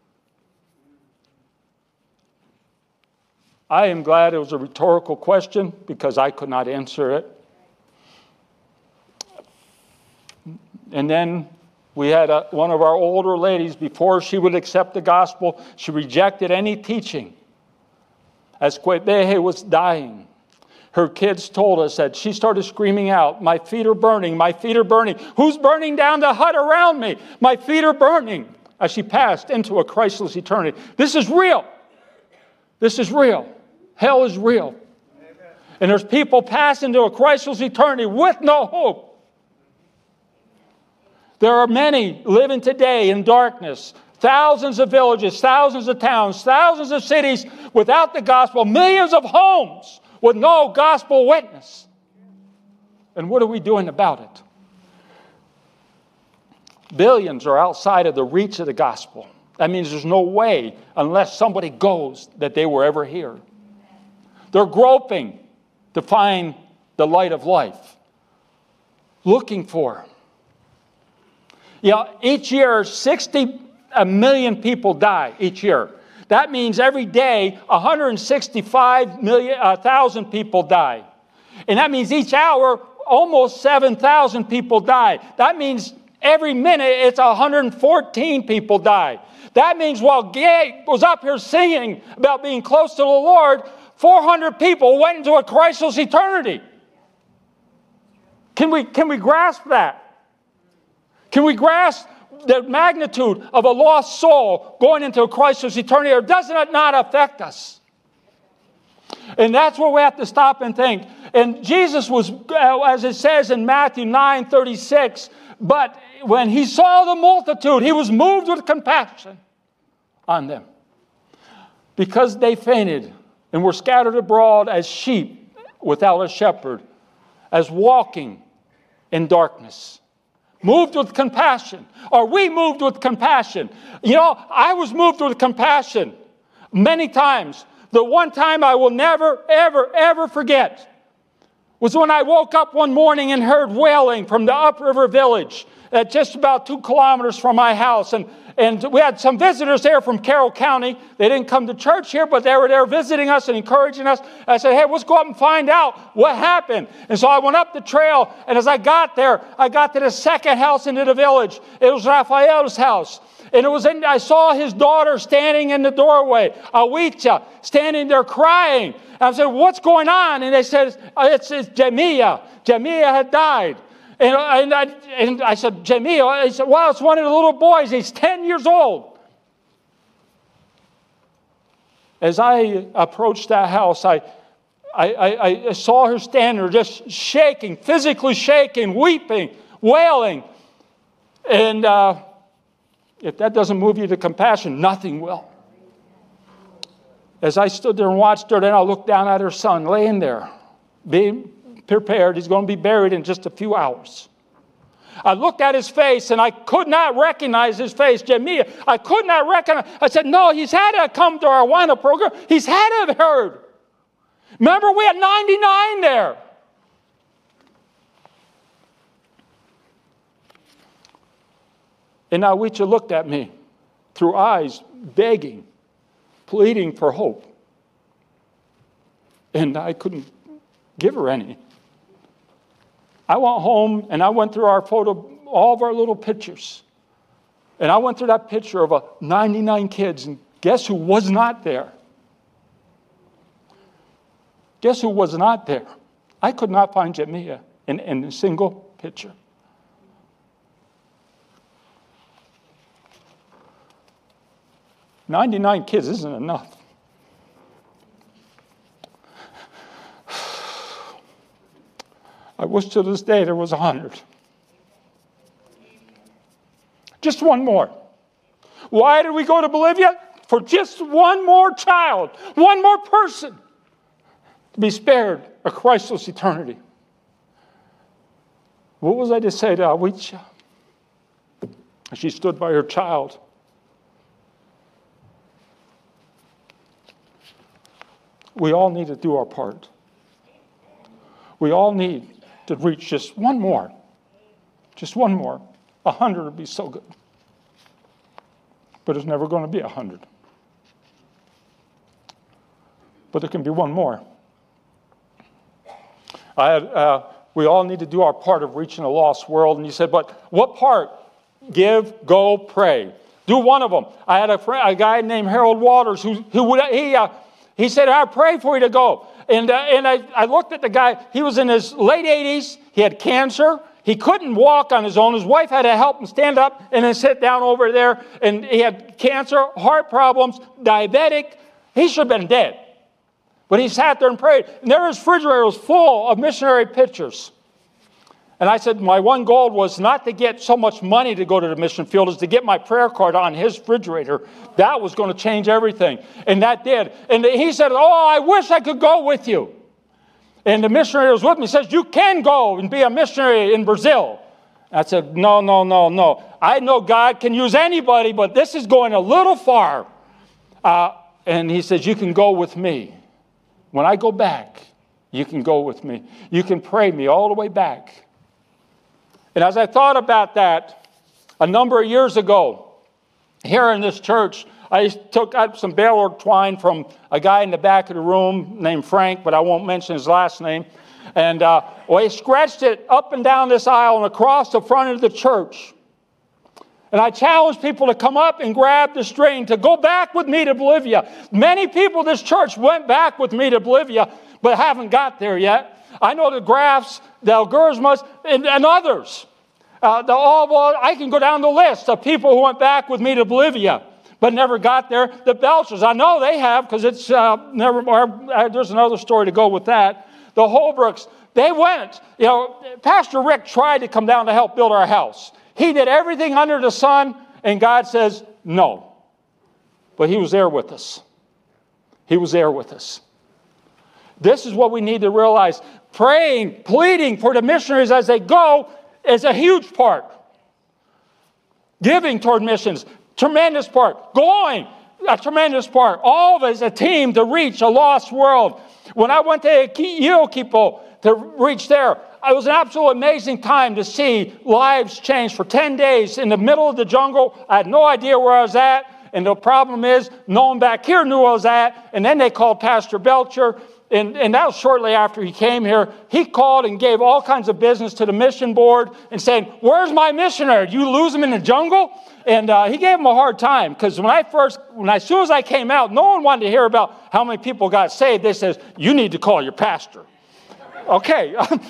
I am glad it was a rhetorical question because I could not answer it. And then we had one of our older ladies, before she would accept the gospel, she rejected any teaching. As Kwebehe was dying, her kids told us that she started screaming out, my feet are burning, my feet are burning. Who's burning down the hut around me? My feet are burning. As she passed into a Christless eternity. This is real. This is real. Hell is real. Amen. And there's people passing into a Christless eternity with no hope. There are many living today in darkness. Thousands of villages, thousands of towns, thousands of cities without the gospel. Millions of homes with no gospel witness. And what are we doing about it? Billions are outside of the reach of the gospel. That means there's no way, unless somebody goes, that they were ever here. They're groping to find the light of life. Looking for. You know, each year, 60 million people die each year. That means every day, 165,000 people die. And that means each hour, almost 7,000 people die. That means every minute, it's 114 people die. That means while Gay was up here singing about being close to the Lord, 400 people went into a Christless eternity. Can we grasp that? Can we grasp the magnitude of a lost soul going into a Christless eternity, or does it not affect us? And that's where we have to stop and think. And Jesus was, as it says in Matthew 9:36, but when he saw the multitude, he was moved with compassion on them, because they fainted and were scattered abroad as sheep without a shepherd, as walking in darkness. Moved with compassion. Are we moved with compassion? You know, I was moved with compassion many times. The one time I will never, ever, ever forget was when I woke up one morning and heard wailing from the upriver village. just about 2 kilometers from my house. And we had some visitors there from Carroll County. They didn't come to church here, but they were there visiting us and encouraging us. I said, hey, let's go up and find out what happened. And so I went up the trail, and as I got there, I got to the second house into the village. It was Raphael's house. And I saw his daughter standing in the doorway, Awicha, standing there crying. And I said, what's going on? And they said, it's Jemiah. Jemiah had died. And I said, Jemiah? He said, well, it's one of the little boys. He's 10 years old. As I approached that house, I saw her standing there just shaking, physically shaking, weeping, wailing. And if that doesn't move you to compassion, nothing will. As I stood there and watched her, then I looked down at her son laying there, being prepared. He's going to be buried in just a few hours. I looked at his face, and I could not recognize his face, Jemiah. I could not recognize. I said, no, he's had to come to our Awana program. He's had to have heard. Remember, we had 99 there. And Awicha looked at me through eyes begging, pleading for hope. And I couldn't give her any. I went home and I went through all of our little pictures. And I went through that picture of 99 kids, and guess who was not there? Guess who was not there? I could not find Jemiah in a single picture. "99 kids isn't enough. I wish to this day there was 100. Just one more. Why did we go to Bolivia? For just one more child, one more person to be spared a Christless eternity. What was I to say to Awicha? She stood by her child. We all need to do our part. We all need to reach just one more. Just one more. 100 would be so good. But it's never going to be 100. But there can be one more. We all need to do our part of reaching a lost world. And you said, but what part? Give, go, pray. Do one of them. I had a guy named Harold Waters he said, I pray for you to go. And I looked at the guy. He was in his late 80s. He had cancer. He couldn't walk on his own. His wife had to help him stand up and then sit down over there. And he had cancer, heart problems, diabetic. He should have been dead. But he sat there and prayed. And there his refrigerator was full of missionary pictures. And I said, my one goal was not to get so much money to go to the mission field as to get my prayer card on his refrigerator. That was going to change everything. And that did. And he said, oh, I wish I could go with you. And the missionary was with me. He says, you can go and be a missionary in Brazil. I said, no. I know God can use anybody, but this is going a little far. And he says, you can go with me. When I go back, you can go with me. You can pray me all the way back. And as I thought about that, a number of years ago, here in this church, I took out some baler twine from a guy in the back of the room named Frank, but I won't mention his last name. And he scratched it up and down this aisle and across the front of the church. And I challenged people to come up and grab the string, to go back with me to Bolivia. Many people in this church went back with me to Bolivia, but haven't got there yet. I know the Grafs, the Alguerzmas, and others. I can go down the list of people who went back with me to Bolivia, but never got there. The Belchers, I know they have, because it's there's another story to go with that. The Holbrooks, they went. Pastor Rick tried to come down to help build our house. He did everything under the sun, and God says no. But he was there with us. He was there with us. This is what we need to realize. Praying, pleading for the missionaries as they go is a huge part. Giving toward missions, tremendous part. Going, a tremendous part. All of us, a team to reach a lost world. When I went to Yoquipo to reach there, it was an absolute amazing time to see lives change for 10 days in the middle of the jungle. I had no idea where I was at. And the problem is, no one back here knew where I was at. And then they called Pastor Belcher. And that was shortly after he came here. He called and gave all kinds of business to the mission board and saying, where's my missionary? You lose him in the jungle? And he gave him a hard time because as soon as I came out, no one wanted to hear about how many people got saved. They said, you need to call your pastor. Okay,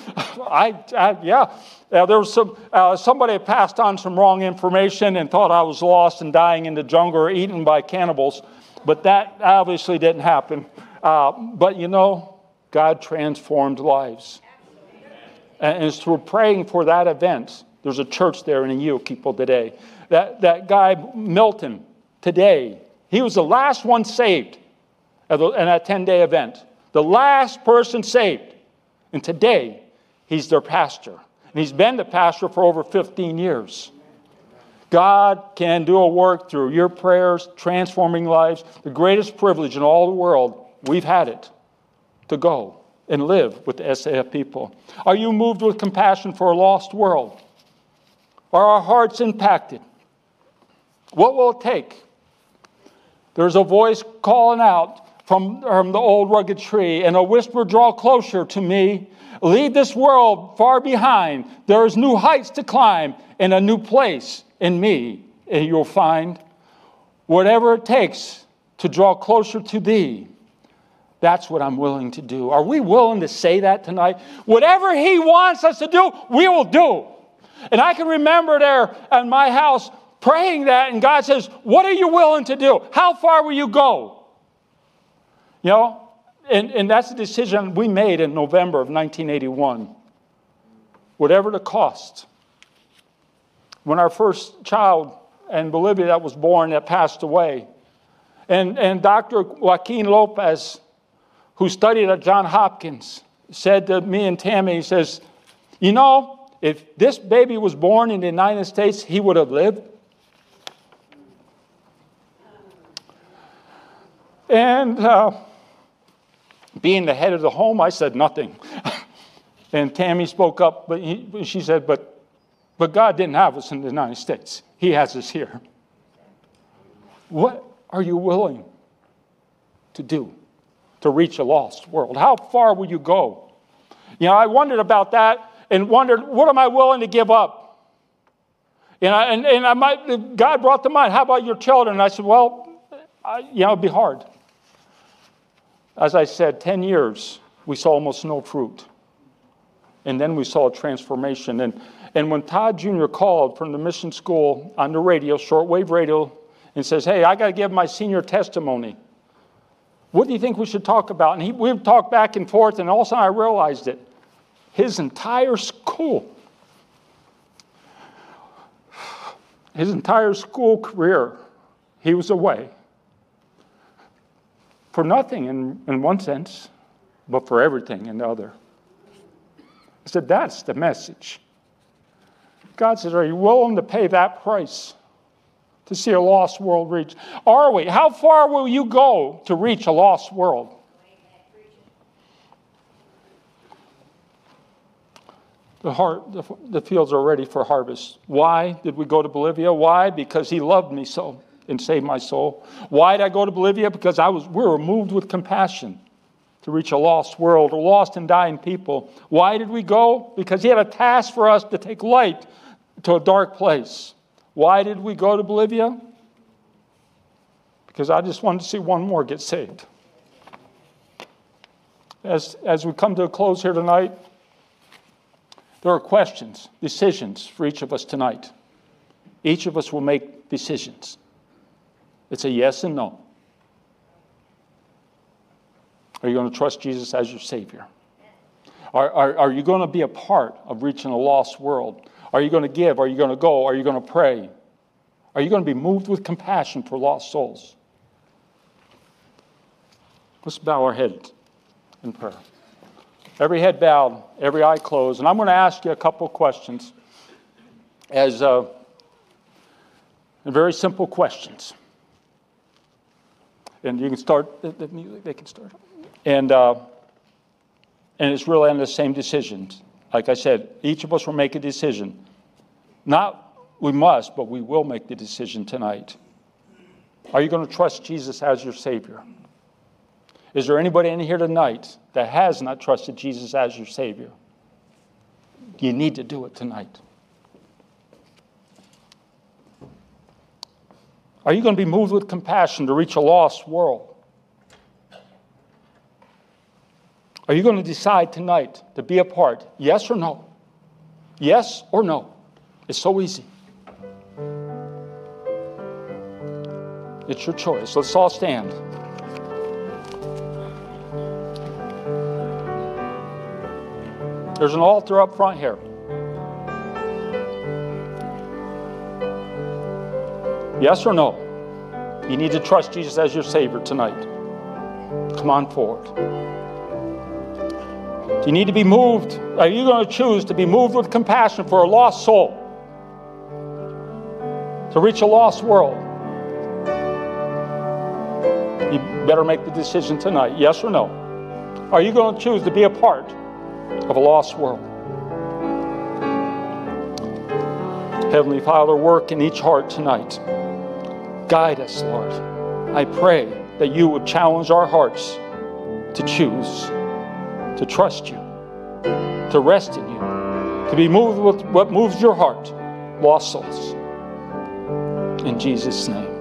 there was somebody had passed on some wrong information and thought I was lost and dying in the jungle or eaten by cannibals, but that obviously didn't happen. But God transformed lives, and it's through praying for that event. There's a church there in Ukipo today. That guy Milton today, he was the last one saved in that 10-day event, the last person saved. And today, he's their pastor. And he's been the pastor for over 15 years. God can do a work through your prayers, transforming lives. The greatest privilege in all the world, we've had it, to go and live with the SAF people. Are you moved with compassion for a lost world? Are our hearts impacted? What will it take? There's a voice calling out from the old rugged tree, and a whisper, draw closer to me. Leave this world far behind. There is new heights to climb and a new place in me. And you'll find whatever it takes to draw closer to thee. That's what I'm willing to do. Are we willing to say that tonight? Whatever he wants us to do, we will do. And I can remember there at my house praying that, and God says, what are you willing to do? How far will you go? And that's a decision we made in November of 1981. Whatever the cost. When our first child in Bolivia that was born, that passed away. And Dr. Joaquin Lopez, who studied at Johns Hopkins, said to me and Tammy, he says, if this baby was born in the United States, he would have lived. And being the head of the home, I said nothing. And Tammy spoke up, but she said, but God didn't have us in the United States. He has us here. What are you willing to do to reach a lost world? How far will you go? I wondered about that and wondered, what am I willing to give up? God brought to mind, how about your children? And I said, it'd be hard. As I said, 10 years, we saw almost no fruit. And then we saw a transformation. And when Todd Jr. called from the mission school on the radio, shortwave radio, and says, hey, I got to give my senior testimony. What do you think we should talk about? And we've talked back and forth, and all of a sudden I realized it. His entire school career, he was away. For nothing in one sense, but for everything in the other. I said, that's the message. God says, are you willing to pay that price to see a lost world reach? Are we? How far will you go to reach a lost world? The fields are ready for harvest. Why did we go to Bolivia? Why? Because he loved me so and saved my soul. Why did I go to Bolivia? Because we were moved with compassion to reach a lost world, a lost and dying people. Why did we go? Because he had a task for us to take light to a dark place. Why did we go to Bolivia? Because I just wanted to see one more get saved. As we come to a close here tonight, there are questions, decisions for each of us tonight. Each of us will make decisions. It's a yes and no. Are you going to trust Jesus as your Savior? Are you going to be a part of reaching a lost world? Are you going to give? Are you going to go? Are you going to pray? Are you going to be moved with compassion for lost souls? Let's bow our heads in prayer. Every head bowed, every eye closed. And I'm going to ask you a couple questions as very simple questions. And you can start, the music, they can start. And it's really on the same decisions. like I said, each of us will make a decision. Not we must, but we will make the decision tonight. Are you going to trust Jesus as your Savior? Is there anybody in here tonight that has not trusted Jesus as your Savior? You need to do it tonight. Are you going to be moved with compassion to reach a lost world? Are you going to decide tonight to be a part? Yes or no? Yes or no? It's so easy. It's your choice. Let's all stand. There's an altar up front here. Yes or no? You need to trust Jesus as your Savior tonight. Come on forward. Do you need to be moved? Are you going to choose to be moved with compassion for a lost soul? To reach a lost world? You better make the decision tonight. Yes or no? Are you going to choose to be a part of a lost world? Heavenly Father, work in each heart tonight. Guide us, Lord. I pray that you would challenge our hearts to choose, to trust you, to rest in you, to be moved with what moves your heart, lost souls. In Jesus' name.